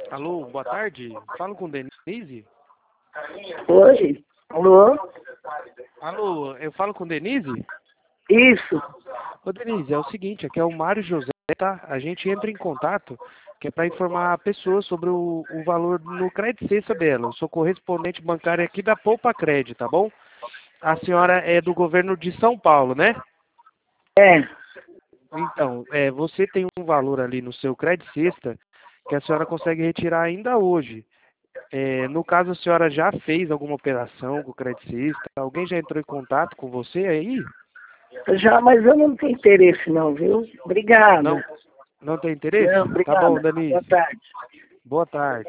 Alô, boa tarde. Falo com Denise? Oi? Alô? Alô, eu falo com Denise? Isso. Ô Denise, é o seguinte, aqui é o Mário José, tá? A gente entra em contato, que é para informar a pessoa sobre o valor no crédito cesta dela. Eu sou correspondente bancário aqui da Poupa Cred, tá bom? A senhora é do governo de São Paulo, né? É. Então, você tem um valor ali no seu crédito cesta que a senhora consegue retirar ainda hoje. No caso, a senhora já fez alguma operação com o crédito cesta? Alguém já entrou em contato com você aí? Já, mas eu não tenho interesse não, viu? Obrigada. Não, não tem interesse? Não, Tá bom, obrigada. Boa Denise. tarde. Boa tarde.